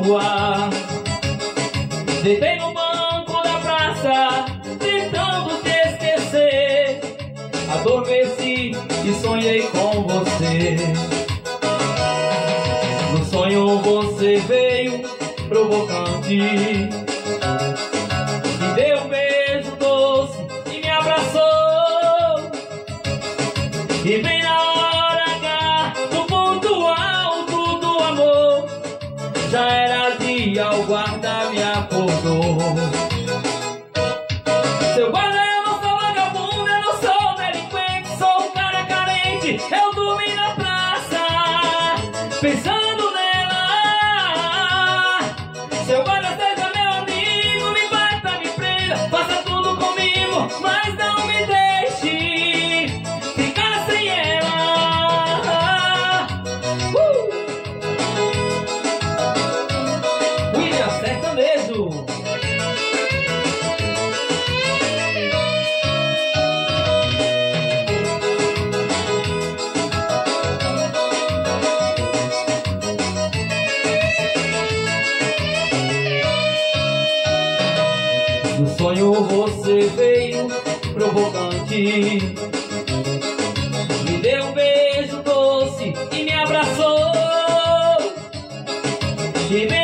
rua. Deitei no banco da praça, tentando te esquecer. Adormeci e sonhei com você. No sonho você veio provocante, me deu um beijo doce e me abraçou. E bem na hora H, no ponto alto do amor, já era dia, o guarda me acordou. Seu guarda, eu não sou vagabundo, eu não sou delinquente, sou um cara carente. Eu dormi na praça, pensando nela. Seu guarda, seja meu amigo, me bata, me prenda, faça tudo comigo, mas não me deixe ficar sem ela. William Sertanejo. No sonho você veio provocante, me deu um beijo doce e me abraçou. E